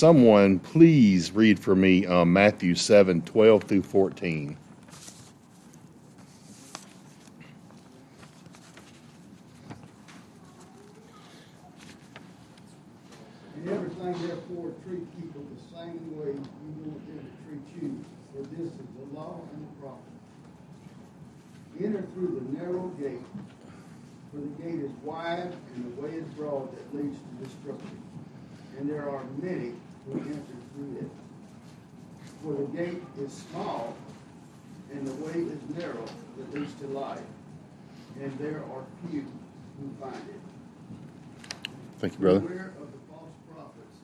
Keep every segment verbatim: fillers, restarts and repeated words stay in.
someone please read for me um, Matthew seven, twelve through fourteen? And everything therefore treat people the same way you want them to treat you, for this is the law and the prophets. Enter through the narrow gate, for the gate is wide and the way is broad that leads to destruction, and there are many who enter through it. For the gate is small and the way is narrow that leads to life, and there are few who find it. Thank you, brother. Beware of the false prophets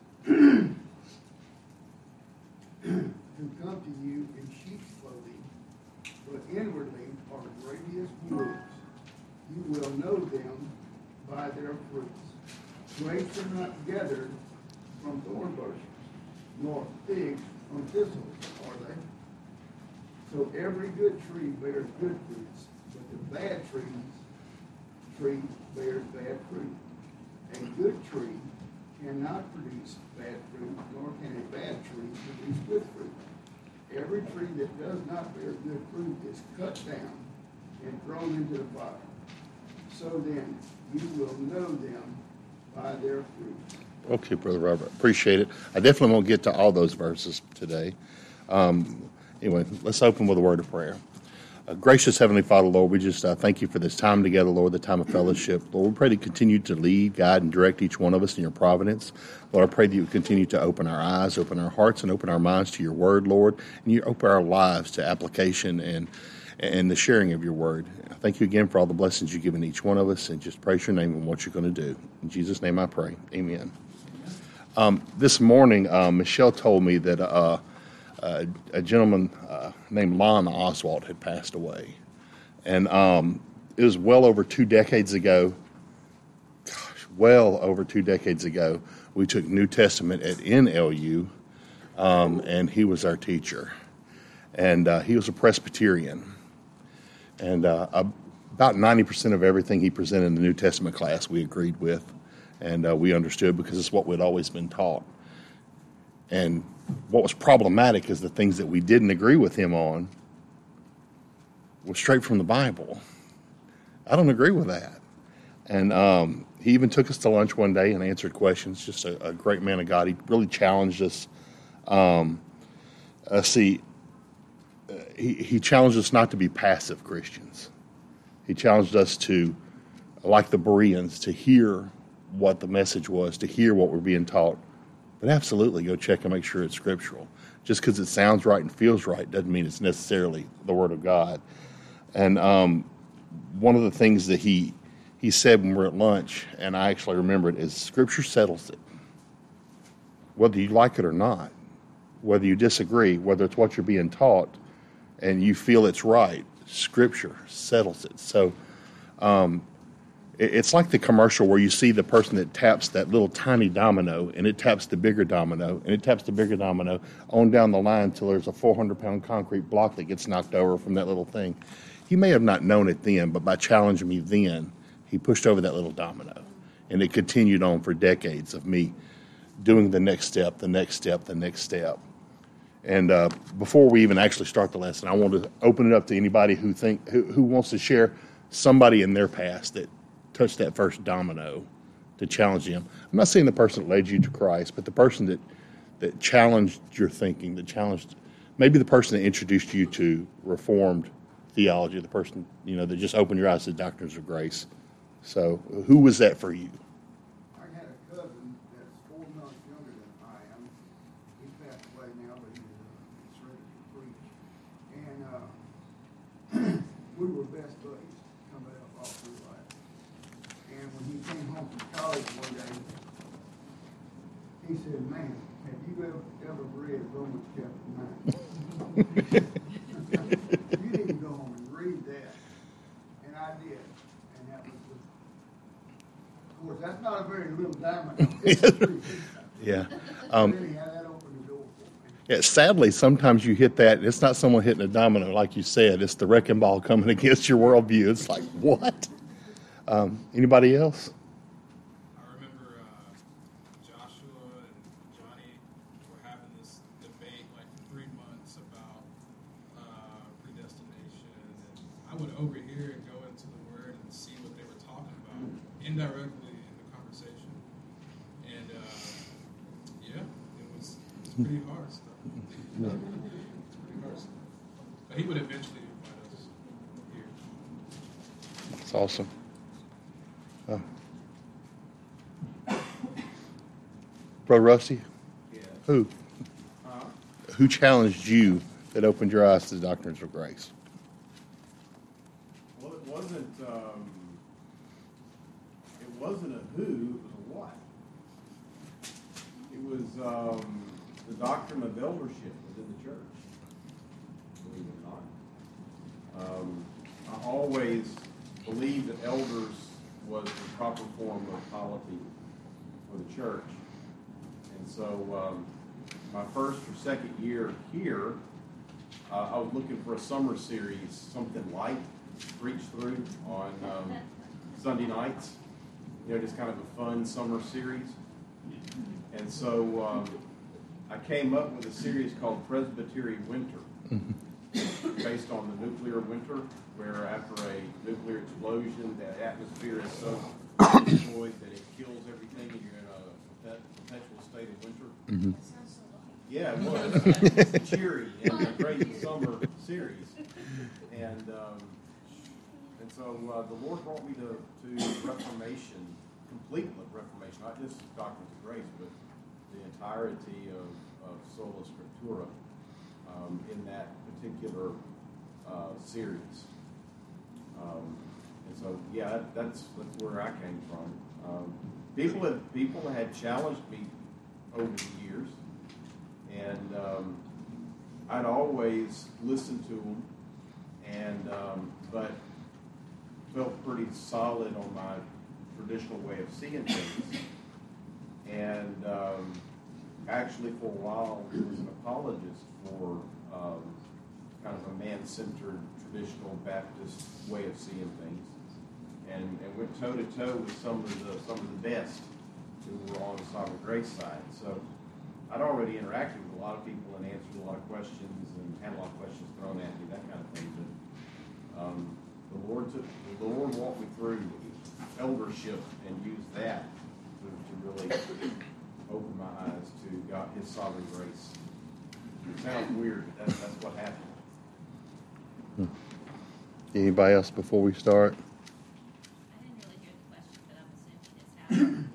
who come to you in sheep's clothing, but inwardly are ravenous wolves. You will know them by their fruits. Grapes are not gathered from thorn bushes, nor figs from thistles, are they? So every good tree bears good fruits, but the bad trees, tree bears bad fruit. A good tree cannot produce bad fruit, nor can a bad tree produce good fruit. Every tree that does not bear good fruit is cut down and thrown into the fire. So then, you will know them by their fruits. Okay, Brother Robert, appreciate it. I definitely won't get to all those verses today. Um, anyway, let's open with a word of prayer. Uh, gracious Heavenly Father, Lord, we just uh, thank you for this time together, Lord, the time of fellowship. Lord, we pray to continue to lead, guide, and direct each one of us in your providence. Lord, I pray that you would continue to open our eyes, open our hearts, and open our minds to your word, Lord, and you open our lives to application and and the sharing of your word. Thank you again for all the blessings you've given each one of us, and just praise your name and what you're going to do. In Jesus' name I pray. Amen. Um, this morning, uh, Michelle told me that uh, uh, a gentleman uh, named Lon Oswald had passed away. And um, it was well over two decades ago, gosh, well over two decades ago, we took New Testament at N L U, um, and he was our teacher. And uh, he was a Presbyterian. And uh, about ninety percent of everything he presented in the New Testament class we agreed with, and uh, we understood because it's what we'd always been taught. And what was problematic is the things that we didn't agree with him on was straight from the Bible. I don't agree with that. And um, he even took us to lunch one day and answered questions. Just a, a great man of God. He really challenged us. Um, uh, see, uh, he, he challenged us not to be passive Christians. He challenged us to, like the Bereans, to hear what the message was, to hear what we're being taught. But absolutely go check and make sure it's scriptural. Just because it sounds right and feels right doesn't mean it's necessarily the Word of God. And um, one of the things that he he said when we were at lunch, and I actually remember it, is Scripture settles it. Whether you like it or not, whether you disagree, whether it's what you're being taught and you feel it's right, Scripture settles it. So um, it, it's like the commercial where you see the person that taps that little tiny domino, and it taps the bigger domino, and it taps the bigger domino on down the line until there's a four hundred pound concrete block that gets knocked over from that little thing. He may have not known it then, but by challenging me then, he pushed over that little domino. And it continued on for decades of me doing the next step, the next step, the next step. And uh, before we even actually start the lesson, I want to open it up to anybody who think who, who wants to share somebody in their past that touched that first domino to challenge them. I'm not saying the person that led you to Christ, but the person that, that challenged your thinking, that challenged maybe the person that introduced you to Reformed theology, the person, you know, that just opened your eyes to doctrines of grace. So who was that for you? I had a cousin that's four months younger than I am. He passed away now, but he was ready to preach. And uh, we were best buddies coming up all through life. And when he came home from college one day, he said, "Man, have you ever, ever read Romans chapter nine? You need to go home and read that." And I did. And that was the, of course, that's not a very little diamond. Yeah. Um, really, how that opened the door for me. yeah. Sadly, sometimes you hit that. It's not someone hitting a domino, like you said. It's the wrecking ball coming against your worldview. It's like, what? Um, anybody else? I remember uh, Joshua and Johnny directly in the conversation. And uh, yeah, it was, it was pretty hard stuff. It's pretty hard stuff. But he would eventually invite us here. That's awesome. Oh. Bro Rusty, Yeah. who? Uh, Who challenged you that opened your eyes to the doctrines of grace? well, it wasn't. Um, it wasn't a who. It was a what. It was um, the doctrine of eldership within the church. Believe it or not. Um, I always believed that elders was the proper form of polity for the church, and so um, my first or second year here. Uh, I was looking for a summer series, something light, to preach through on um, Sunday nights. You know, just kind of a fun summer series. And so um, I came up with a series called Presbytery Winter, based on the nuclear winter, where after a nuclear explosion, the atmosphere is so destroyed that it kills everything, and you're in a perpetual state of winter. Mm-hmm. Yeah, it was. It was cheery and a great summer series. And um, and so uh, the Lord brought me to, to Reformation, complete Reformation, not just Doctrines of Grace, but the entirety of, of Sola Scriptura um, in that particular uh, series. Um, and so, yeah, that, that's, that's where I came from. Um, people, have, people had challenged me over the years. And um, I'd always listened to them, and um, but felt pretty solid on my traditional way of seeing things. And um, actually, for a while, was an apologist for um, kind of a man-centered, traditional Baptist way of seeing things, and, and went toe to toe with some of the some of the best who were on the Sovereign Grace side. So I'd already interacted with a lot of people and answered a lot of questions and had a lot of questions thrown at me, that kind of thing. But um, the Lord took, the Lord walked me through eldership and used that to, to really open my eyes to God, His sovereign grace. It sounds weird, but that's, that's what happened. Hmm. Anybody else before we start? I didn't really hear the question, but I'm assuming it's how it became.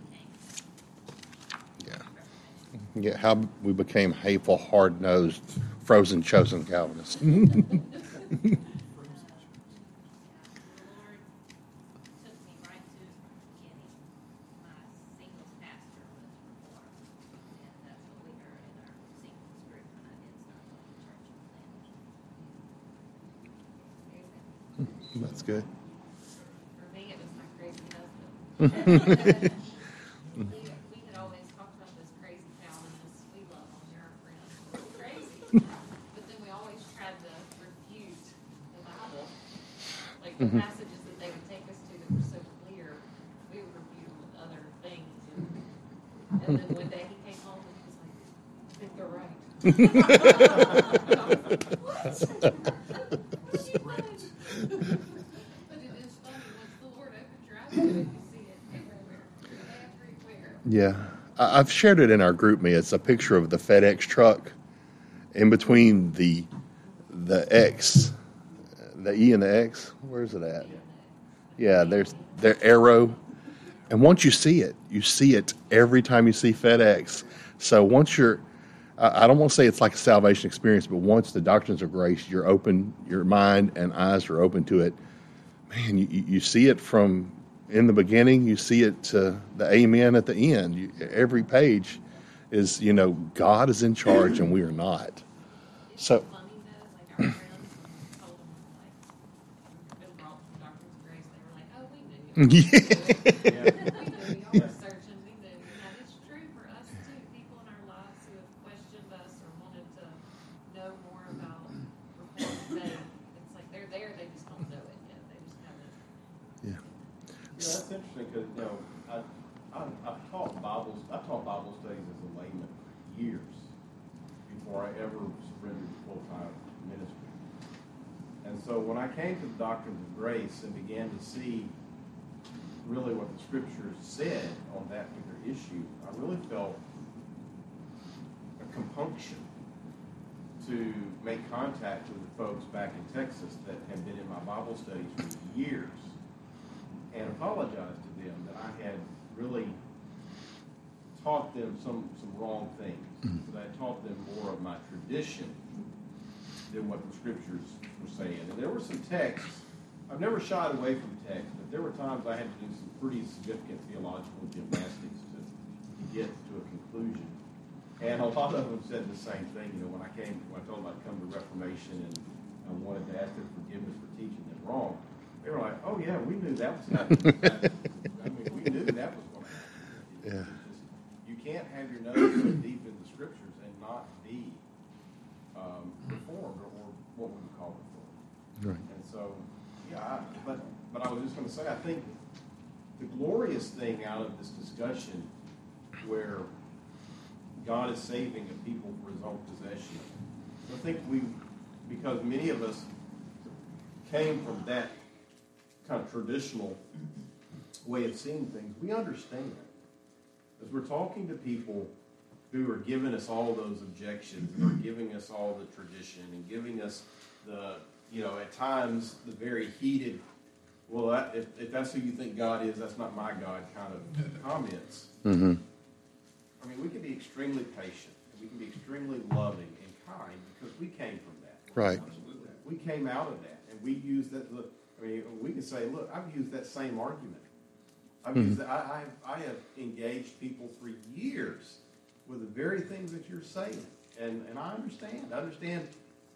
Yeah, how we became hateful, hard-nosed, frozen, chosen Calvinists. The Lord took me right to the beginning. My singles pastor was Reformed, and that's what we heard in our singles group when I did start going to church in Atlanta. That's good. For me, it was my crazy husband. we, we had always talked about this crazy Calvinist we love on your friends. It's crazy. But then we always tried to refute the Bible. Like the Mhm. passages that they would take us to that were so clear, we would refute them with other things. And, and then one day he came home and he was like, I think they're right. And I was like, what? She was. But it is funny, once the Lord opens your eyes to it, you see it everywhere, everywhere. Yeah, I- I've shared it in our group me. It's a picture of the FedEx truck. In between the the X, the E and the X. Where's it at? Yeah, there's their arrow. And once you see it, you see it every time you see FedEx. So once you're, I I don't want to say it's like a salvation experience, but once the doctrines of grace, you're open, your mind and eyes are open to it. Man, you, you you see it from in the beginning. You see it to the amen at the end. You, every page is, you know, God is in charge and we are not. It's So- funny though, like our friends told them, like, been brought to Doctrines of Grace, they were like, oh, we knew. Yeah. We knew y'all were searching, we knew. And it's true for us too, people in our lives who have questioned us or wanted to know more about Reformed faith. It's like they're there, they just don't know it yet. They just haven't. Yeah. Yeah, that's interesting because, you know, I, I, I've taught Bibles, I taught Bible studies as a layman for years before I ever surrendered to full-time ministry. And so when I came to the Doctrines of Grace and began to see really what the scriptures said on that particular issue, I really felt a compunction to make contact with the folks back in Texas that have been in my Bible studies for years and apologize to them that I had really taught them some, some wrong things. That I taught them more of my tradition than what the scriptures were saying. And there were some texts, I've never shied away from text, but there were times I had to do some pretty significant theological gymnastics to, to get to a conclusion. And a lot of them said the same thing. You know, when I came, when I told them I'd come to Reformation and I wanted to ask their forgiveness for teaching them wrong, they were like, "Oh yeah, we knew that was happening." I mean, we knew that was going to happen. Yeah. Just, you can't have your nose so deep in the scriptures and not be um, reformed, or, or what we would call reformed. Right. And so, yeah, I, but but I was just going to say, I think the glorious thing out of this discussion, where God is saving a people for His own possession, I think we, because many of us came from that kind of traditional way of seeing things, we understand. As we're talking to people who are giving us all those objections, and are giving us all the tradition, and giving us the, you know, at times the very heated, well, that, if, if that's who you think God is, that's not my God kind of comments. Mm-hmm. I mean, we can be extremely patient, and we can be extremely loving and kind because we came from that. Right. We came out of that, and we use that. Look, I mean, we can say, look, I've used that same argument. I've Mm-hmm. used that. I, I, I have engaged people for years with the very things that you're saying, and and I understand. I understand.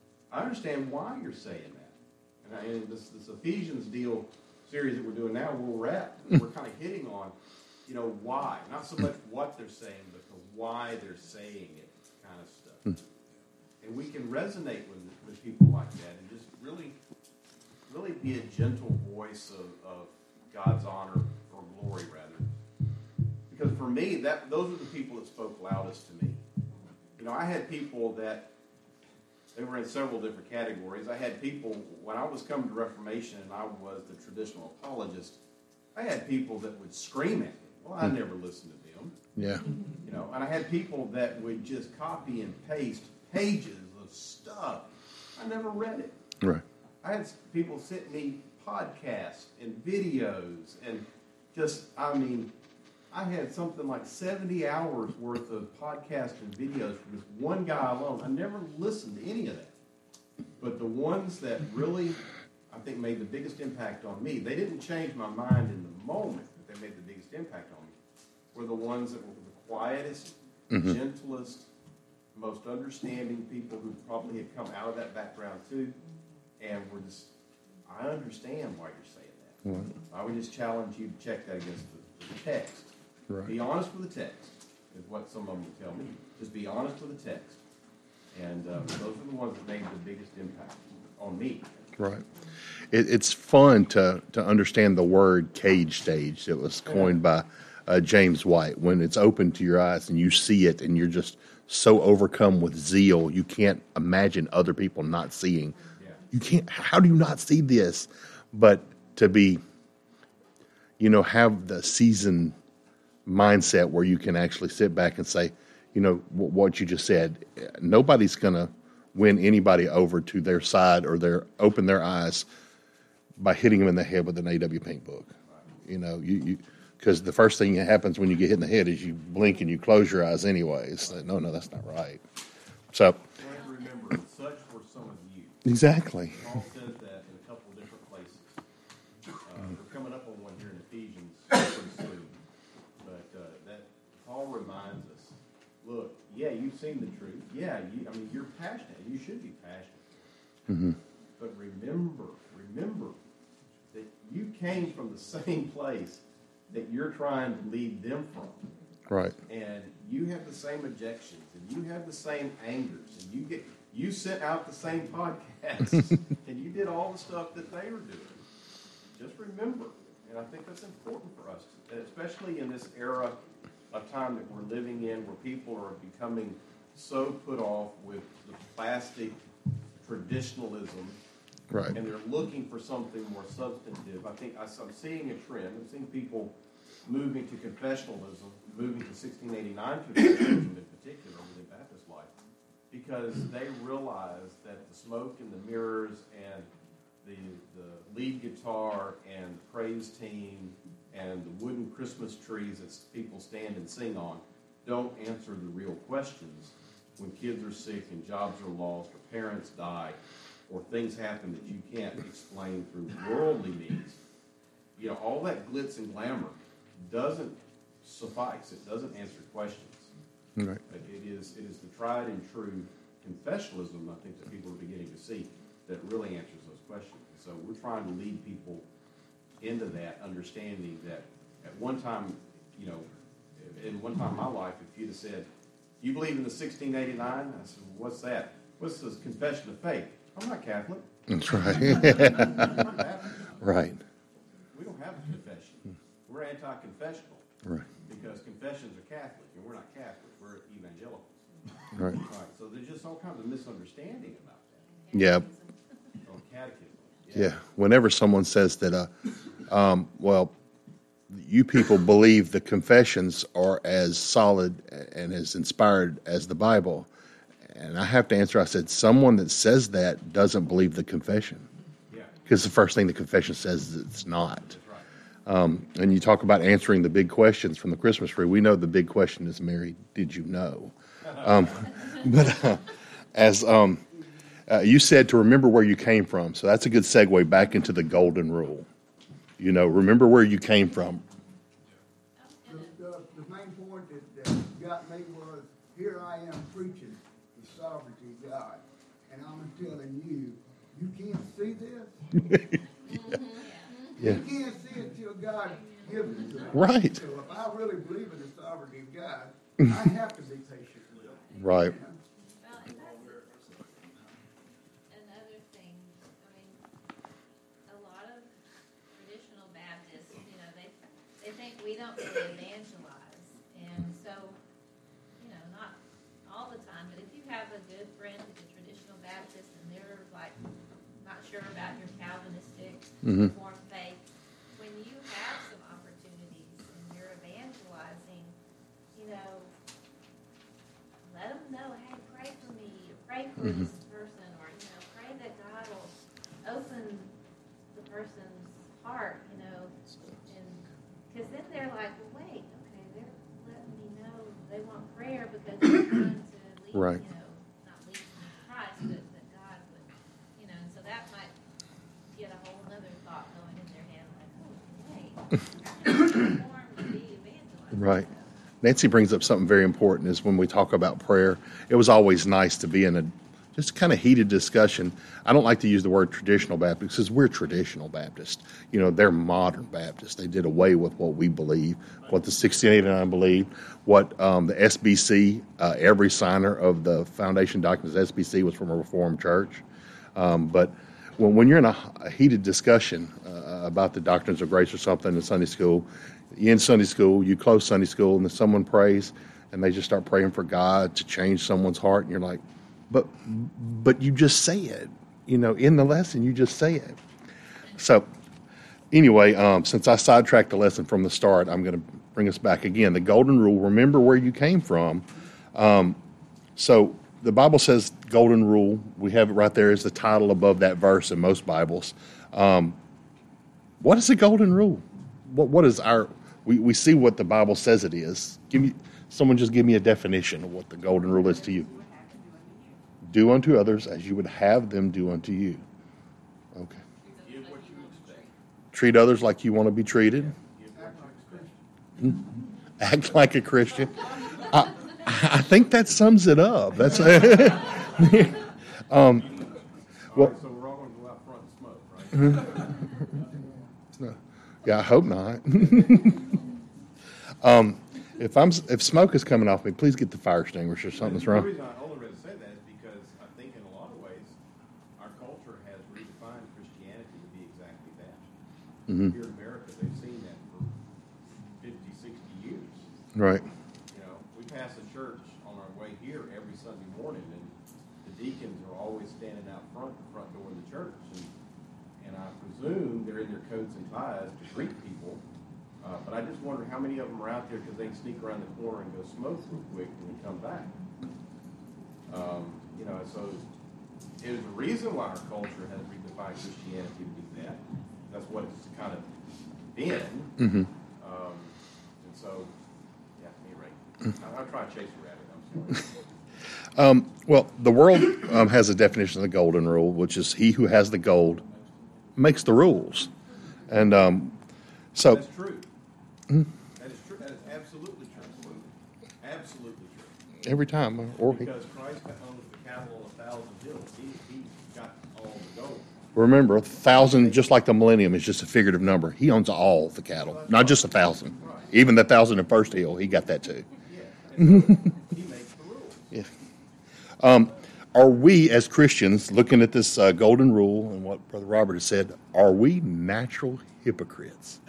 I understand why you're saying that. And, I, and this this Ephesians deal series that we're doing now, where we're at, we're kind of hitting on, you know, why, not so much what they're saying, but the why they're saying it kind of stuff. And we can resonate with, with people like that and just really, really be a gentle voice of, of God's honor or glory, rather. Because for me, that those are the people that spoke loudest to me. You know, I had people that, they were in several different categories. I had people, when I was coming to Reformation and I was the traditional apologist, I had people that would scream at me. Well, I never listened to them. Yeah. You know, and I had people that would just copy and paste pages of stuff. I never read it. Right. I had people send me podcasts and videos and just, I mean, I had something like seventy hours worth of podcasts and videos from this one guy alone. I never listened to any of that. But the ones that really, I think, made the biggest impact on me, they didn't change my mind in the moment, but they made the biggest impact on me, were the ones that were the quietest, Mm-hmm. gentlest, most understanding people who probably had come out of that background too, and were just, I understand why you're saying that. Right. I would just challenge you to check that against the, the text. Right. Be honest with the text, is what some of them would tell me. Just be honest with the text. And uh, those are the ones that made the biggest impact on me. Right. It, it's fun to, to understand the word cage stage. It was coined by uh, James White. When it's open to your eyes and you see it and you're just so overcome with zeal, you can't imagine other people not seeing. Yeah. You can't, how do you not see this? But to be, you know, have the seasoned mindset where you can actually sit back and say, you know, w- what you just said, nobody's going to win anybody over to their side or their open their eyes by hitting them in the head with an A W Pink book. You know, you, you, because the first thing that happens when you get hit in the head is you blink and you close your eyes anyways. Like, no, no, that's not right. So, You have to remember, and such were some of you. exactly. Paul says that in a couple of different places. Uh, we're coming up on one here in Ephesians pretty soon. But uh, that Paul reminds us, look, yeah, you've seen the truth. Yeah, you, I mean, you're passionate. You should be passionate. Mm-hmm. But remember, remember that you came from the same place that you're trying to lead them from. Right. And you have the same objections, and you have the same angers, and you get you sent out the same podcasts, and you did all the stuff that they were doing. Just remember, and I think that's important for us, especially in this era of time that we're living in, where people are becoming so put off with the plastic traditionalism Right. And they're looking for something more substantive. I think I, I'm seeing a trend. I'm seeing people moving to confessionalism, moving to sixteen eighty-nine confessionalism in particular within Baptist life, because they realize that the smoke and the mirrors and the, the lead guitar and the praise team and the wooden Christmas trees that people stand and sing on don't answer the real questions when kids are sick and jobs are lost or parents die or things happen that you can't explain through worldly means. You know, all that glitz and glamour doesn't suffice. It doesn't answer questions. Right. It is, it is the tried and true confessionalism, I think, that people are beginning to see that really answers those questions. So we're trying to lead people into that understanding that at one time, you know, in one time in my life, if you'd have said, you believe in the sixteen eighty-nine? I said, well, what's that? What's this confession of faith? I'm not Catholic. That's right. I'm not Baptist. Right. We don't have a confession. We're anti-confessional. Right. Because confessions are Catholic, and we're not Catholic. We're evangelicals. Right. All right, so there's just all kinds of misunderstanding about that. Yeah. Oh, catechism. Yeah. Whenever someone says that, uh, um, well, you people believe the confessions are as solid and as inspired as the Bible. And I have to answer, I said, someone that says that doesn't believe the confession. Yeah. Because the first thing the confession says is it's not. That's right. Um, and you talk about answering the big questions from the Christmas tree. We know the big question is, Mary, did you know? Um, but uh, as um, uh, you said, to remember where you came from. So that's a good segue back into the golden rule. You know, remember where you came from. The, the, the main point that, that got me was, here I am preaching the sovereignty of God, and I'm telling you, you can't see this. Yeah. You can't see it till God gives it to you. Right. So if I really believe in the sovereignty of God, I have to be patient with it. Right. You know? Well, and that's another thing, I mean, a lot of traditional Baptists, you know, they, they think we don't really evangelize, and so, you know, not all the time, but if you have a good friend who's a traditional Baptist and they're like, not sure about your Calvinistic Mhm. Reformed faith, when you have some opportunities and you're evangelizing, you know, let them know, hey, pray for me, or pray for Mhm. this person, or, you know, pray that God will open the person's heart, you know, and, because then they're like, well, wait, okay, they're letting me know they want prayer because they're trying to lead, Right. you know, not lead them to Christ, but that God would, you know, and so that might get a whole other thought going in their head, like, oh, wait, I'm formed to be evangelized. Right. Nancy brings up something very important is when we talk about prayer, it was always nice to be in a just kind of heated discussion. I don't like to use the word traditional Baptist because we're traditional Baptist. You know, they're modern Baptists. They did away with what we believe, what the sixteen eighty-nine believed, what um, the S B C, uh, every signer of the foundation documents S B C was from a Reformed church. Um, but when, when you're in a, a heated discussion uh, about the doctrines of grace or something in Sunday school, you end Sunday school, you close Sunday school, and then someone prays, and they just start praying for God to change someone's heart, and you're like, but but you just say it. You know, in the lesson, you just say it. So anyway, um, since I sidetracked the lesson from the start, I'm going to bring us back again. The golden rule, remember where you came from. Um, so the Bible says golden rule. We have it right there as the title above that verse in most Bibles. Um, what is the golden rule? What What is our, we, we see what the Bible says it is. Give me, someone just give me a definition of what the golden rule is to you. Do unto others as you would have them do unto you. Okay. Give what you expect. Treat others like you want to be treated. Give what you expect. Act like a Christian. I, I think that sums it up. That's um, All well, right, so we're all going to go out front and smoke, right? yeah, I hope not. um, if I'm if smoke is coming off me, please get the fire extinguisher. Something's The wrong. reason I only reason I say that is because I think in a lot of ways our culture has redefined Christianity to be exactly that. Mhm. Here in America, they've seen that for fifty, sixty years. Right. You know, we pass a church on our way here every Sunday morning, and the deacons are always standing out front, the front door of the church. And, and I presume they're in their coats and ties to greet people. Uh, but I just wonder how many of them are out there because they can sneak around the corner and go smoke real quick and then come back. Um, you know, so there's a reason why our culture has redefined Christianity to be that. That's what it's kind of been. Mm-hmm. Um, and so, yeah, anyway, I, I'm trying to chase a rabbit. I'm sorry. Um, well, the world um, has a definition of the golden rule, which is he who has the gold makes the rules. And um, so... That's true. Mm-hmm. That is true. That is absolutely true. Absolutely true. Every time. Or he, because Christ owns the cattle on a thousand hills. He, he got all the gold. remember, a thousand, just like the millennium, is just a figurative number. He owns all the cattle, not just a thousand. Right. Even the thousand in First Hill, he got that too. Yeah. And so he makes the rules. Yeah. Um, are we, as Christians, looking at this uh, golden rule and what Brother Robert has said, are we natural hypocrites?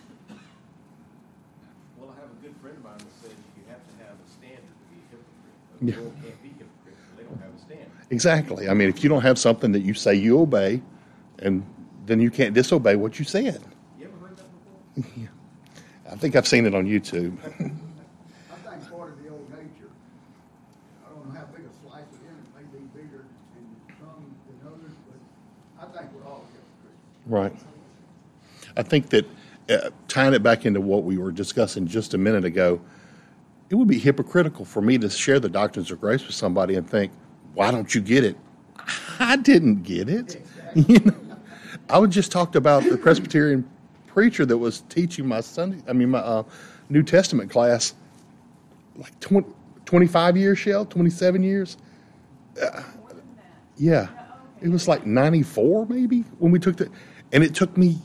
Well, I have a good friend of mine that says you have to have a standard to be a hypocrite. But Yeah. people can't be hypocrites if they don't have a standard. Exactly. I mean, if you don't have something that you say you obey, and then you can't disobey what you said. You ever heard that before? I think I've seen it on YouTube. I think part of the old nature, I don't know how big a slice it is, it may be bigger in some than others, but I think we're all hypocrites. Right. I think that uh, tying it back into what we were discussing just a minute ago, it would be hypocritical for me to share the doctrines of grace with somebody and think, why don't you get it? I didn't get it. You know, I would just talked about the Presbyterian preacher that was teaching my Sunday, I mean, my uh, New Testament class, like twenty, twenty-five years, Shell, twenty-seven years. Uh, yeah. It was like ninety-four maybe when we took the, and it took me,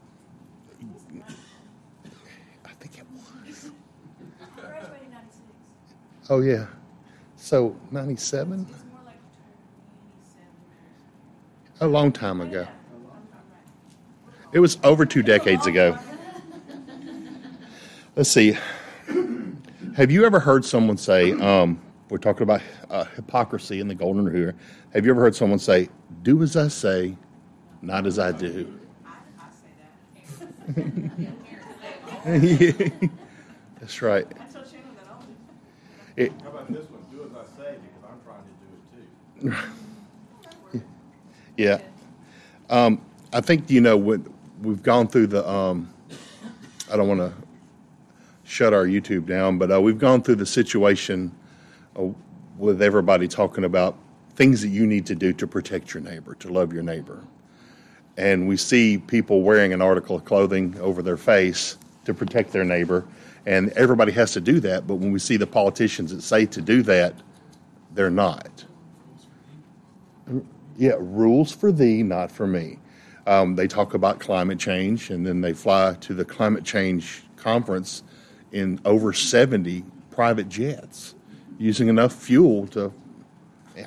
I think it was. Graduated in ninety-six. Oh, yeah. So ninety-seven? It's more like twenty-seven. A long time ago. Yeah. It was over two decades ago. Let's see. Have you ever heard someone say, um, we're talking about uh, hypocrisy in the golden rule here. Have you ever heard someone say, do as I say, not as I do? I, I say that. That's right. I tell Shannon that all the It, How about this one? Do as I say because I'm trying to do it too. yeah. Um, I think, you know, when we've gone through the, um, I don't want to shut our YouTube down, but uh, we've gone through the situation uh, with everybody talking about things that you need to do to protect your neighbor, to love your neighbor. And we see people wearing an article of clothing over their face to protect their neighbor, and everybody has to do that, but when we see the politicians that say to do that, they're not. Yeah, rules for thee, not for me. Um, they talk about climate change, and then they fly to the climate change conference in over seventy private jets, using enough fuel to. Yeah.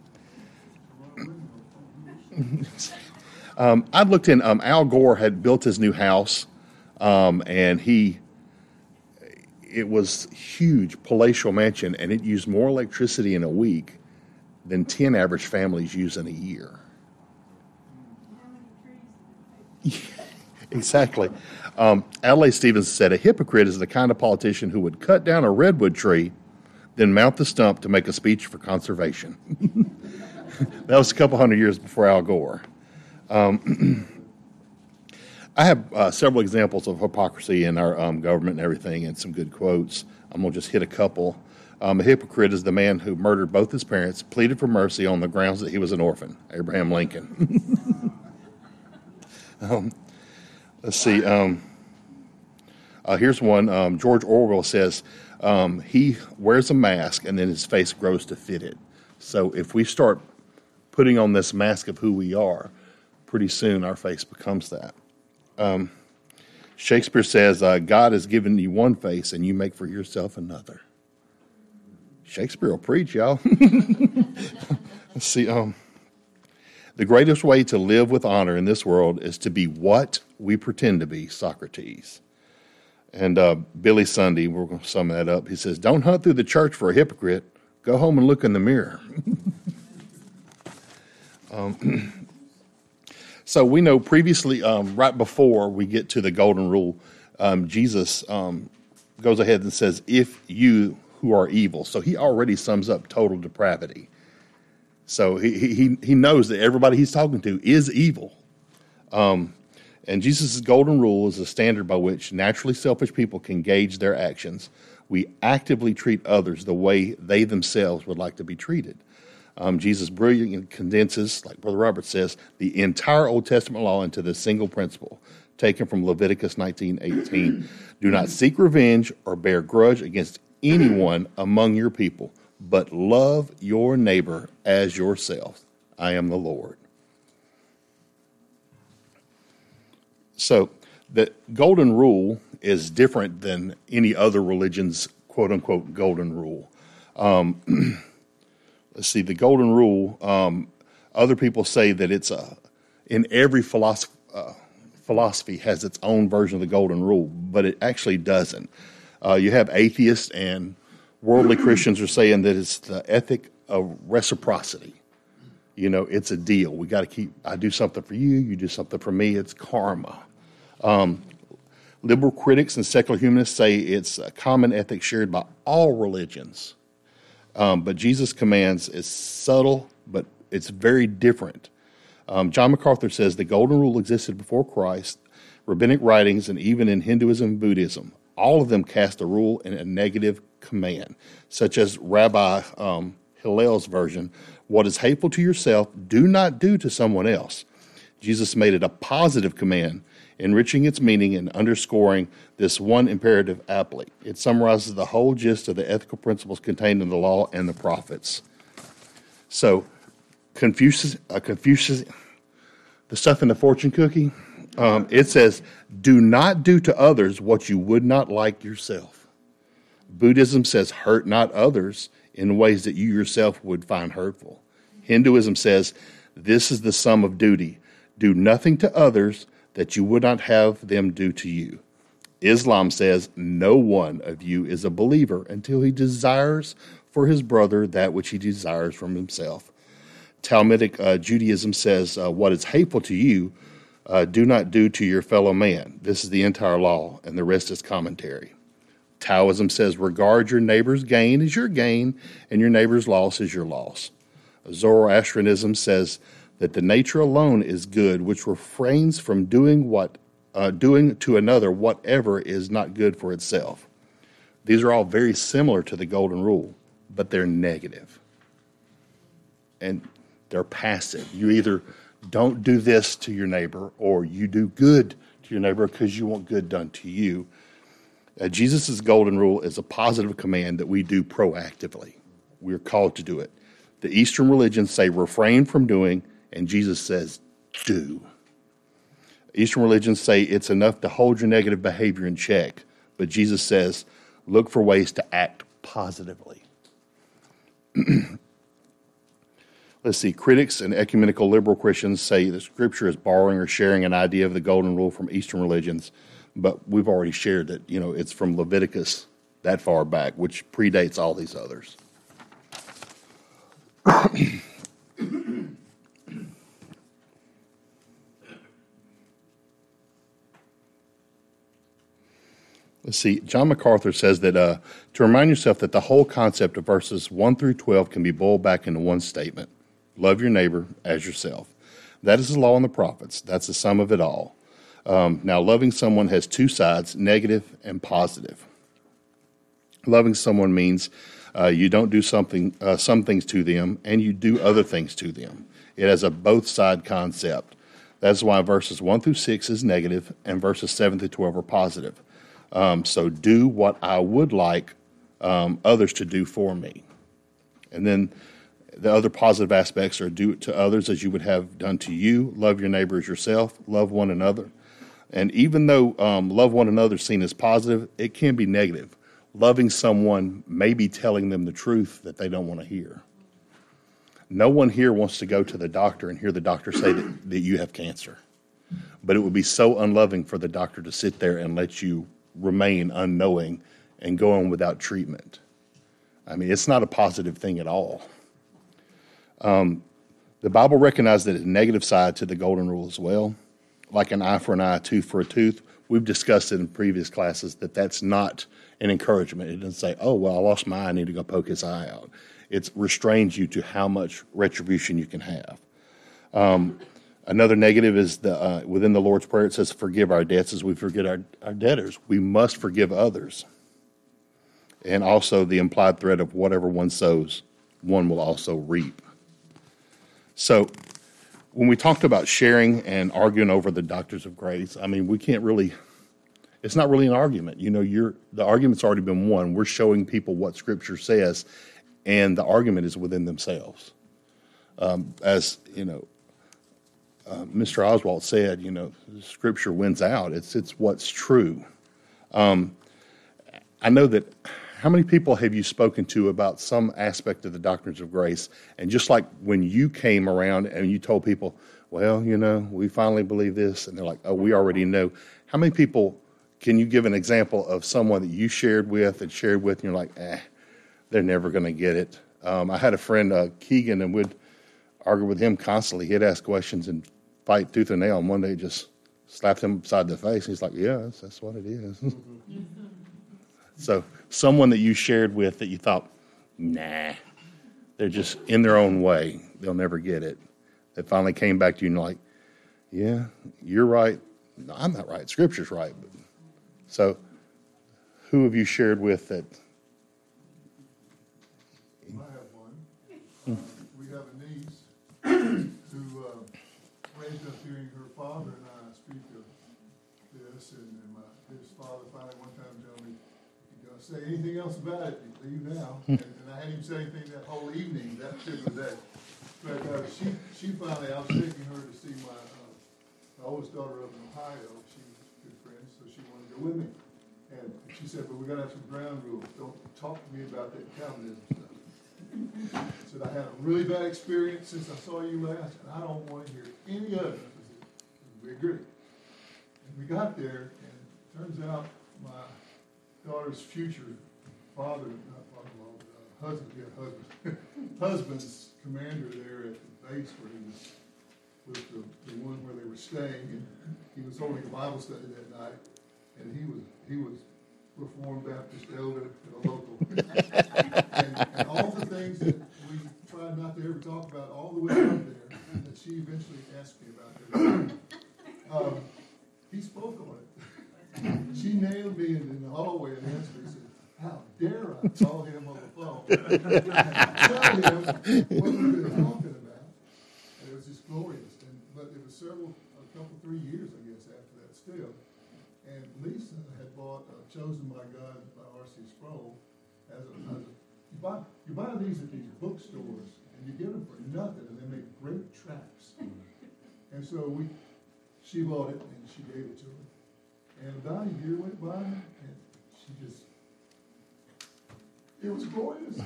um, I've looked in. Um, Al Gore had built his new house, um, and he. It was huge, palatial mansion, and it used more electricity in a week than ten average families use in a year. Exactly. Um, Adlai Stevenson said, a hypocrite is the kind of politician who would cut down a redwood tree, then mount the stump to make a speech for conservation. That was a couple hundred years before Al Gore. Um, I have uh, several examples of hypocrisy in our um, government and everything, and some good quotes. I'm going to just hit a couple. Um, a hypocrite is the man who murdered both his parents, pleaded for mercy on the grounds that he was an orphan, Abraham Lincoln. um, let's see. Um, uh, here's one. Um, George Orwell says, um, he wears a mask and then his face grows to fit it. So if we start putting on this mask of who we are, pretty soon our face becomes that. Um, Shakespeare says, uh, God has given you one face and you make for yourself another. Shakespeare will preach, y'all. Let's see. Um, the greatest way to live with honor in this world is to be what we pretend to be, Socrates. And uh, Billy Sunday, we're going to sum that up. He says, don't hunt through the church for a hypocrite. Go home and look in the mirror. So we know previously, um, right before we get to the golden rule, um, Jesus um, goes ahead and says, if you who are evil. So he already sums up total depravity. So he he he knows that everybody he's talking to is evil. Um, and Jesus' golden rule is a standard by which naturally selfish people can gauge their actions. We actively treat others the way they themselves would like to be treated. Um, Jesus brilliantly condenses, like Brother Robert says, the entire Old Testament law into this single principle, taken from Leviticus nineteen eighteen. Do not seek revenge or bear grudge against anyone among your people, but love your neighbor as yourself. I am the Lord. So the golden rule is different than any other religion's quote-unquote golden rule. Um, let's see, the golden rule, um, other people say that it's a, in every philosophy, uh, philosophy has its own version of the golden rule, but it actually doesn't. Uh, you have atheists and worldly Christians are saying that it's the ethic of reciprocity. You know, it's a deal. We got to keep, I do something for you, you do something for me. It's karma. Um, liberal critics and secular humanists say it's a common ethic shared by all religions. Um, but Jesus' commands is subtle, but it's very different. Um, John MacArthur says the golden rule existed before Christ, rabbinic writings, and even in Hinduism and Buddhism. All of them cast a rule and a negative command, such as Rabbi um, Hillel's version, what is hateful to yourself, do not do to someone else. Jesus made it a positive command, enriching its meaning and underscoring this one imperative aptly. It summarizes the whole gist of the ethical principles contained in the law and the prophets. So, Confucius, uh, Confucius, the stuff in the fortune cookie, um, it says, do not do to others what you would not like yourself. Buddhism says, hurt not others in ways that you yourself would find hurtful. Hinduism says, this is the sum of duty. Do nothing to others that you would not have them do to you. Islam says, no one of you is a believer until he desires for his brother that which he desires from himself. Talmudic uh, Judaism says, uh, what is hateful to you, uh, do not do to your fellow man. This is the entire law, and the rest is commentary. Taoism says, regard your neighbor's gain as your gain, and your neighbor's loss as your loss. Zoroastrianism says that the nature alone is good, which refrains from doing what uh, doing to another whatever is not good for itself. These are all very similar to the golden rule, but they're negative. And they're passive. You either don't do this to your neighbor or you do good to your neighbor because you want good done to you. Uh, Jesus' golden rule is a positive command that we do proactively. We're called to do it. The Eastern religions say refrain from doing, and Jesus says do. Eastern religions say it's enough to hold your negative behavior in check, but Jesus says look for ways to act positively. Let's see, critics and ecumenical liberal Christians say that Scripture is borrowing or sharing an idea of the golden rule from Eastern religions, but we've already shared that, you know, it's from Leviticus that far back, which predates all these others. Let's see, John MacArthur says that uh, to remind yourself that the whole concept of verses one through twelve can be boiled back into one statement. Love your neighbor as yourself. That is the law and the prophets. That's the sum of it all. Um, now, loving someone has two sides, negative and positive. Loving someone means uh, you don't do something, uh, some things to them, and you do other things to them. It has a both-side concept. That's why verses one through six is negative, and verses seven through twelve are positive. Um, so do what I would like um, others to do for me. And then the other positive aspects are do it to others as you would have done to you. Love your neighbor as yourself. Love one another. And even though um, love one another is seen as positive, it can be negative. Loving someone may be telling them the truth that they don't want to hear. No one here wants to go to the doctor and hear the doctor say that, that you have cancer. But it would be so unloving for the doctor to sit there and let you remain unknowing and go on without treatment. I mean, it's not a positive thing at all. Um, The Bible recognizes that a negative side to the golden rule as well, like an eye for an eye, tooth for a tooth. We've discussed it in previous classes that that's not an encouragement. It doesn't say, oh, well, I lost my eye, I need to go poke his eye out. It restrains you to how much retribution you can have. Um, another negative is the uh, within the Lord's Prayer, it says, forgive our debts as we forget our, our debtors. We must forgive others. And also the implied threat of whatever one sows, one will also reap. So when we talked about sharing and arguing over the doctrines of grace, I mean, we can't really, it's not really an argument. You know, you're, the argument's already been won. We're showing people what Scripture says, and the argument is within themselves. Um, as, you know, uh, Mister Oswald said, you know, Scripture wins out. It's, it's what's true. Um, I know that, how many people have you spoken to about some aspect of the doctrines of grace? And just like when you came around and you told people, well, you know, we finally believe this, and they're like, oh, we already know. How many people, can you give an example of someone that you shared with and shared with, and you're like, eh, they're never going to get it? Um, I had a friend, uh, Keegan, and would argue with him constantly. He'd ask questions and fight tooth and nail, and one day just slapped him upside the face. He's like, yeah, that's, that's what it is. So someone that you shared with that you thought, nah, they're just in their own way. They'll never get it. They finally came back to you and like, yeah, you're right. No, I'm not right. Scripture's right. But, so who have you shared with that? I have one. Uh, we have a niece who uh, raised up hearing her father and I speak of this, and, and my, his father finally one time told me, say anything else about it, leave now. And, and I hadn't even said anything that whole evening, that particular day. But uh, she, she finally, I was taking her to see my, uh, my oldest daughter up in Ohio. She was good friends, so she wanted to go with me. And she said, but we're going to have some ground rules. Don't talk to me about that Calvinism stuff. I said, I had a really bad experience since I saw you last, and I don't want to hear any of it. I said, we agree. And we got there, and it turns out my daughter's future father, not father-in-law, uh, husband, yeah, husband, husband's commander there at the base where he was, was the, the one where they were staying, and he was holding a Bible study that night, and he was he was Reformed Baptist elder at a local, and, and all the things that we tried not to ever talk about all the way up there, that she eventually asked me about there. Um, he spoke on it. She nailed me in, in the hallway and asked me, said, how dare I call him on the phone? Tell him what we've been talking about. And it was just glorious. And, but it was several, a couple, three years, I guess, after that still. And Lisa had bought uh, Chosen by God by R C Sproul. As a, as a, you, buy, you buy these at these bookstores, and you get them for nothing, and they make great tracts. And so we, she bought it, and she gave it to her. And about a year went by, and she just, it was glorious.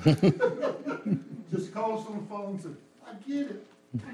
Just called us on the phone and said, I get it.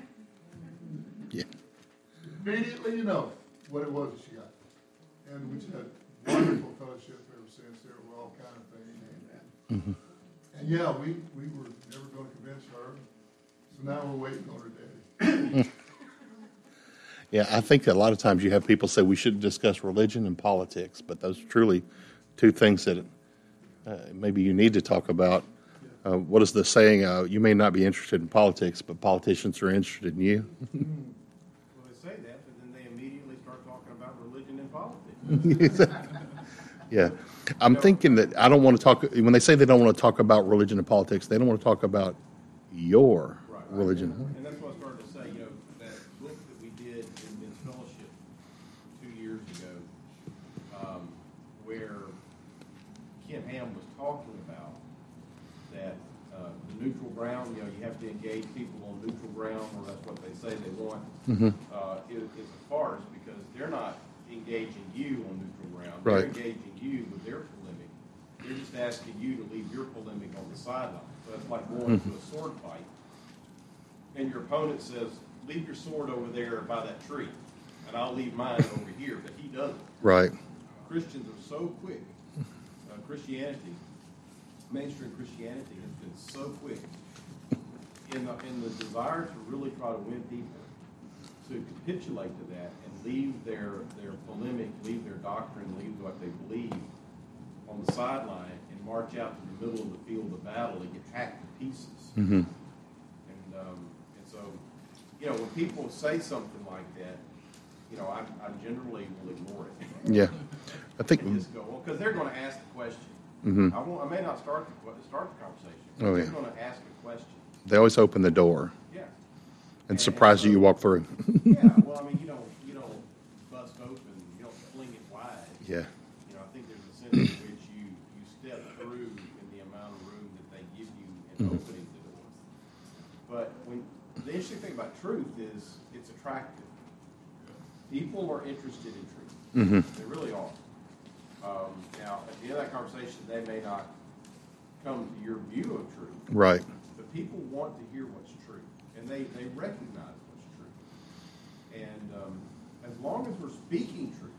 Yeah. Immediately you know what it was that she got. And we just had wonderful fellowship ever since. There were all kind of things. And, Mm-hmm. and yeah, we, we were never going to convince her. So now we're waiting on her daddy. Yeah, I think that a lot of times you have people say we shouldn't discuss religion and politics, but those are truly two things that uh, maybe you need to talk about. Uh, what is the saying? Uh, you may not be interested in politics, but politicians are interested in you. Well, they say that, but then they immediately start talking about religion and politics. Yeah, I'm thinking that I don't want to talk, when they say they don't want to talk about religion and politics, they don't want to talk about your Right. religion. And that's what I started to say, you know, that book that we did in Men's Fellowship two years ago, um, where Ken Ham was talking about that uh, the neutral ground, you know, you have to engage people on neutral ground, or that's what they say they want, Mm-hmm. uh, is, is a farce, because they're not engaging you on neutral ground. Right. They're engaging you with their polemic. They're just asking you to leave your polemic on the sideline. So it's like going Mm-hmm. to a sword fight, and your opponent says, leave your sword over there by that tree, and I'll leave mine over here, but he doesn't. Right. Christians are so quick. Uh, Christianity, mainstream Christianity has been so quick in the, in the desire to really try to win people to capitulate to that and leave their, their polemic, leave their doctrine, leave what they believe on the sideline and march out to the middle of the field of battle and get hacked to pieces. Mm-hmm. And, um, and so, you know, when people say something like that, you know, I, I generally will ignore it. Yeah. I think. And just go, well, because they're going to ask the question. Mm-hmm. I, won't, I may not start the, que- start the conversation, but Oh, they're yeah. going to ask a question. They always open the door Yeah. and surprise you. You walk through. Yeah, well, I mean, you don't, you don't bust open, you don't fling it wide. Yeah. You know, I think there's a sense in which you, you step through in the amount of room that they give you in Mhm. opening the door. But when, the interesting thing about truth is it's attractive. People are interested in truth. Mm-hmm. They really are. Um, now, at the end of that conversation, they may not come to your view of truth, Right. but people want to hear what's true, and they, they recognize what's true. And um, as long as we're speaking truth,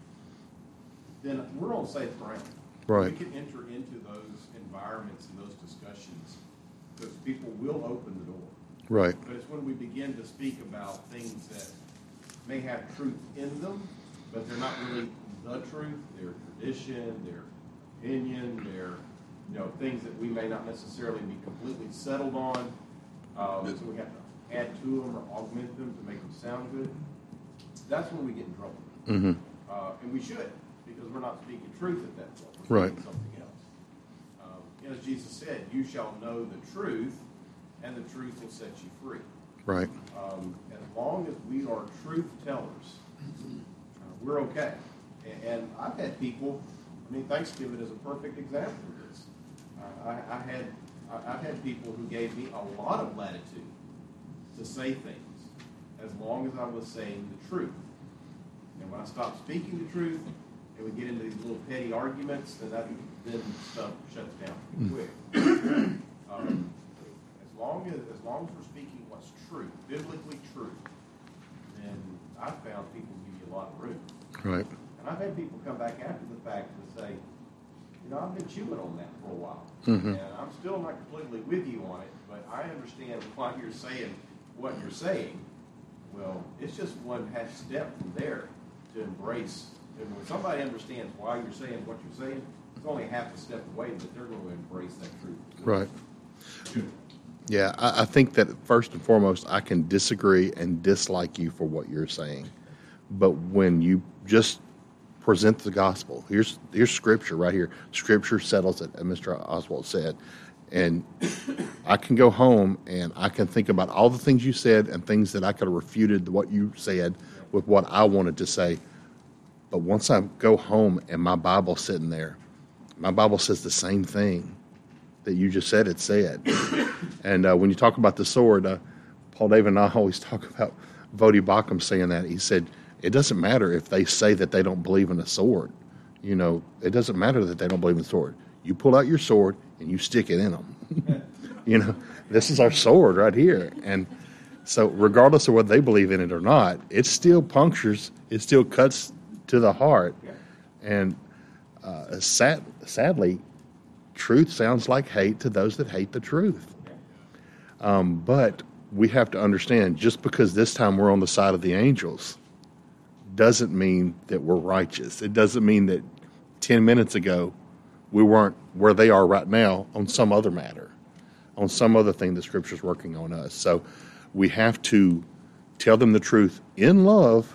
then we're on safe ground. Right. We can enter into those environments and those discussions because people will open the door. Right. But it's when we begin to speak about things that may have truth in them, but they're not really the truth. They're tradition, their opinion, their, you know, things that we may not necessarily be completely settled on. Um, so we have to add to them or augment them to make them sound good. That's when we get in trouble. Mm-hmm. Uh, and we should, because we're not speaking truth at that point. We're Right. speaking something else. Um, you know, as Jesus said, you shall know the truth, and the truth will set you free. Right. Um, as long as we are truth tellers, uh, we're okay. And, and I've had people, I mean, Thanksgiving is a perfect example of this. Uh, I, I had I, I've had people who gave me a lot of latitude to say things as long as I was saying the truth. And when I stopped speaking the truth, and we get into these little petty arguments, then that then stuff shuts down pretty quick. um, as long as as long as we're speaking what's true, biblically true, then I've found people give you a lot of room. Right. And I've had people come back after the fact and say, you know, I've been chewing on that for a while, Mm-hmm. and I'm still not completely with you on it, but I understand why you're saying what you're saying. Well, it's just one half step from there to embrace. And when somebody understands why you're saying what you're saying, it's only half a step away that they're going to embrace that truth. Right. Yeah, I, I think that first and foremost, I can disagree and dislike you for what you're saying. But when you just present the gospel, here's here's scripture right here. Scripture settles it, as Mister Oswald said. And I can go home and I can think about all the things you said and things that I could have refuted what you said with what I wanted to say. But once I go home and my Bible's sitting there, my Bible says the same thing that you just said it said. And uh, when you talk about the sword, uh, Paul David and I always talk about Vodi Bakum saying that. He said, it doesn't matter if they say that they don't believe in a sword. You know, it doesn't matter that they don't believe in a sword. You pull out your sword and you stick it in them. You know, this is our sword right here. And so regardless of whether they believe in it or not, it still punctures, it still cuts to the heart. And uh, sad, sadly, truth sounds like hate to those that hate the truth. Um, but we have to understand, just because this time we're on the side of the angels doesn't mean that we're righteous. It doesn't mean that ten minutes ago we weren't where they are right now on some other matter, on some other thing that Scripture's working on us. So we have to tell them the truth in love,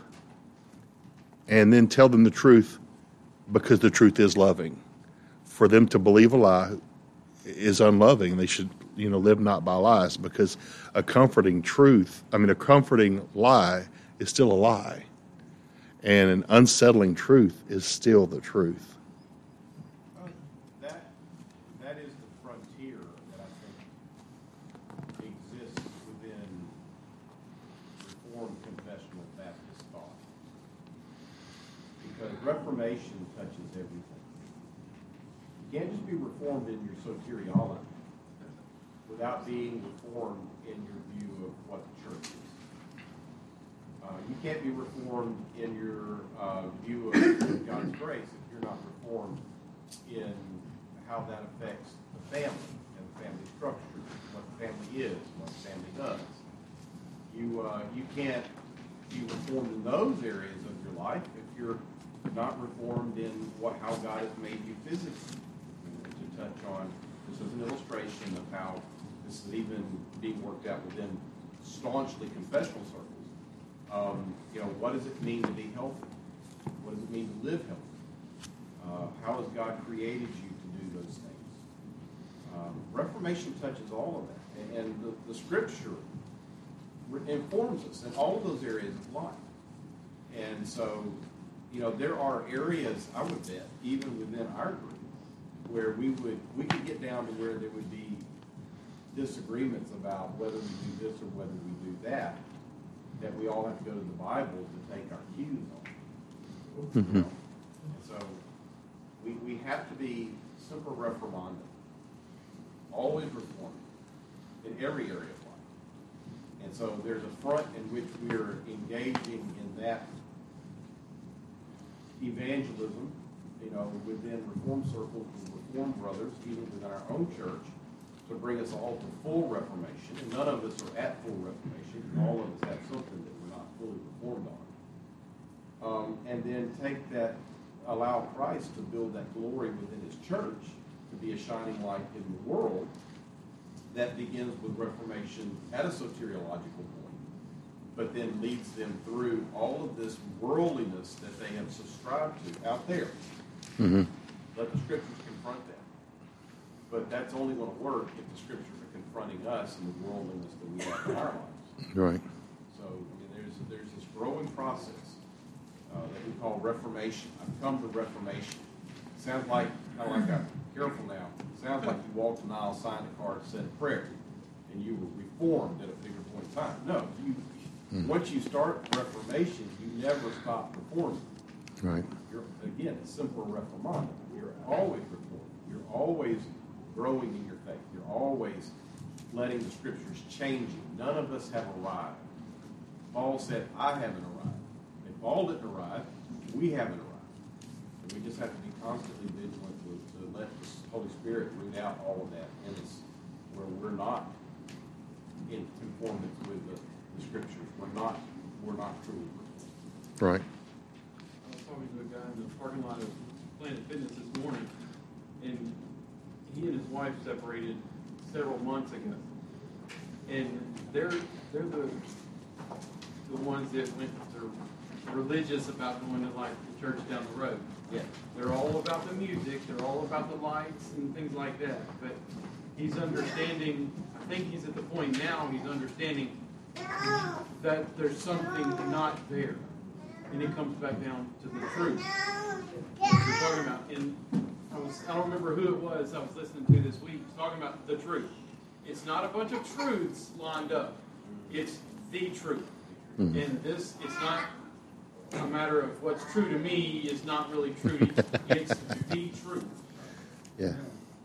and then tell them the truth because the truth is loving. For them to believe a lie is unloving. They should, you know, live not by lies, because a comforting truth, I mean, a comforting lie is still a lie. And an unsettling truth is still the truth. Uh, That, that is the frontier that I think exists within Reformed Confessional Baptist thought. Because Reformation touches everything. You can't just be Reformed in your soteriology without being Reformed in your view of what the church is. Uh, you can't be Reformed in your uh, view of God's grace if you're not Reformed in how that affects the family and the family structure, what the family is, what family does. You uh, you can't be reformed in those areas of your life if you're not reformed in what how God has made you physically. To touch on, this is an illustration of how this is even being worked out within staunchly confessional circles. Um, you know, what does it mean to be healthy? What does it mean to live healthy? Uh, how has God created you to do those things? Um, Reformation touches all of that. And, and the, the Scripture re- informs us in all of those areas of life. And so, you know, there are areas, I would bet, even within our group, where we would we could get down to where there would be disagreements about whether we do this or whether we do that, that we all have to go to the Bible to take our cues on. Mm-hmm. You know? And so we, we have to be super reformanda, always reforming in every area of life. And so there's a front in which we're engaging in that evangelism, you know, within reform circles and reform brothers, even within our own church, to bring us all to full reformation. And none of us are at full reformation. All of us have something that we're not fully reformed on. Um, and then take that, allow Christ to build that glory within his church to be a shining light in the world. That begins with reformation at a soteriological point, but then leads them through all of this worldliness that they have subscribed to out there. Mm-hmm. Let the Scriptures confront that. But that's only going to work if the Scriptures are confronting us and the worldliness that we have in our lives. Right. So I mean, there's there's this growing process uh, that we call reformation. I've come to reformation. Sounds like, kind of like I'm careful now. Sounds like you walked an aisle, signed a card, said a prayer, and you were reformed at a bigger point in time. No, you. Mm. Once you start reformation, you never stop reforming. Right. You're, again, it's simple reformanda. You're always reforming. You're always growing in your faith. You're always letting the Scriptures change you. None of us have arrived. Paul said, I haven't arrived. If Paul didn't arrive, we haven't arrived. And we just have to be constantly vigilant to, to let the Holy Spirit root out all of that in us, where we're not in conformance with the, the Scriptures. We're not, we're not truly reformed. Right. I was talking to a guy in the parking lot of Planet Fitness this morning, and he and his wife separated several months ago. And they're they're the the ones that went they're religious about going to like the church down the road. Yeah. They're all about the music, they're all about the lights and things like that. But he's understanding, I think he's at the point now he's understanding that there's something not there. And it comes back down to the truth. What we're talking about. And I was I don't remember who it was I was listening to this week. He's talking about the truth. It's not a bunch of truths lined up. It's the truth. Mm-hmm. And this it's not a matter of what's true to me is not really true to you. It's the truth. Yeah.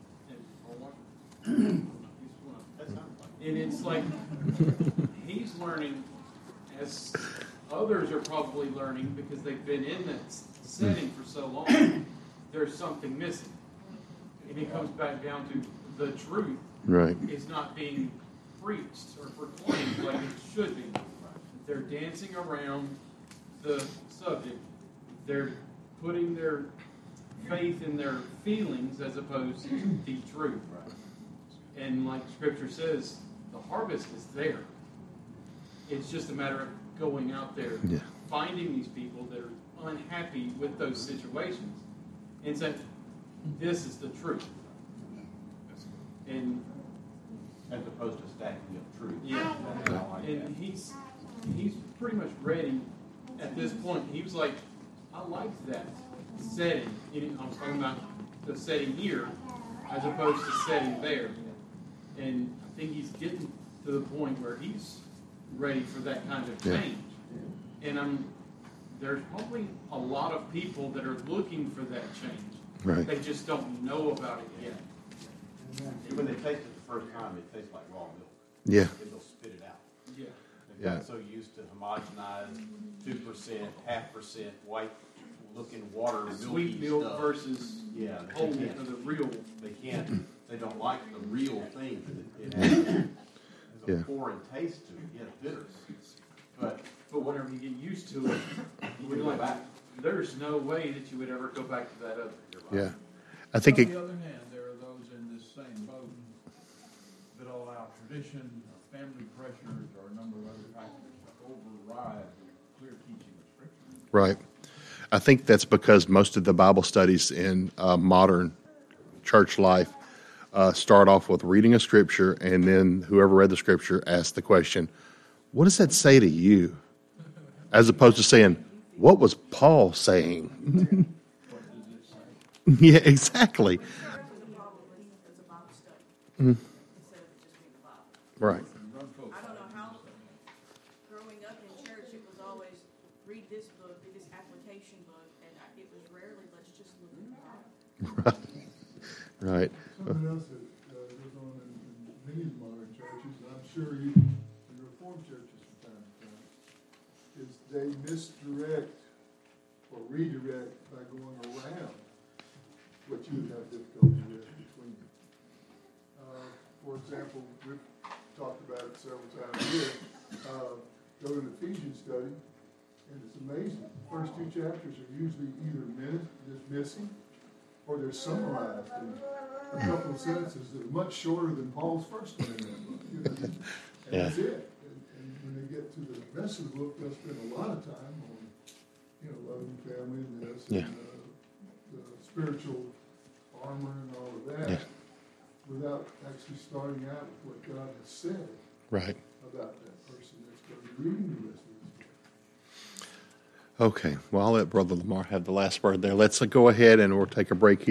And it's like he's learning as others are probably learning because they've been in that setting for so long. There's something missing. And it comes back down to the truth. Right. Is not being preached or proclaimed like it should be. They're dancing around the subject. They're putting their faith in their feelings as opposed to the truth. And like Scripture says, the harvest is there. It's just a matter of going out there, yeah. finding these people that are unhappy with those situations, and saying, "This is the truth." And as opposed to stacking up truth. Yeah, like and that. he's he's pretty much ready at this point. He was like, "I liked that setting." I was talking about the setting here as opposed to setting there, and I think he's getting to the point where he's ready for that kind of change. Yeah. And I'm there's probably a lot of people that are looking for that change. Right. They just don't know about it yet. And when they taste it the first time, it tastes like raw milk. Yeah. And they'll spit it out. Yeah. They've Yeah. got so used to homogenized two percent, half percent white looking water, milky Sweet milk stuff. versus yeah, whole they or can't. the real. They can't. They don't like the real thing that it has. a Yeah. foreign taste to it. Yeah, bitters. But But whenever you get used to it, you would go back. there's no way that you would ever go back to that other. Yeah. I think On it, the other hand, there are those in this same boat that allow tradition, family pressures, or a number of other factors to override the clear teaching of Scripture. right. I think that's because most of the Bible studies in uh, modern church life uh, start off with reading a scripture, and then whoever read the scripture asked the question, what does that say to you? As opposed to saying, what was Paul saying? What does it say? Yeah, exactly. It's a problem with, it's a Bible study, Mm. instead of it just being the Bible. Right. Run folks I don't know out how, of it. growing up in church, it was always, read this book, read this application book, and I, it was rarely, let's just look at the Bible. Right. Something else that uh, goes on in, in many modern churches, and I'm sure even in Reformed churches from time to time, is they misdirect or redirect by going around what you would have difficulty with between them. Uh, for example, we've talked about it several times here. Uh, go to an Ephesians study, and it's amazing. The first two chapters are usually either minute, just missing, or they're summarized in a couple of sentences that are much shorter than Paul's first one in that book. You know? And Yeah. that's it. And, and when they get to the rest of the book, they'll spend a lot of time on, you know, loving family and this, Yeah. and uh, the spiritual armor and all of that, Yeah. without actually starting out with what God has said Right. about that person that's going to be reading the rest of his book. Okay. Well, I'll let Brother Lamar have the last word there. Let's uh, go ahead and we'll take a break here.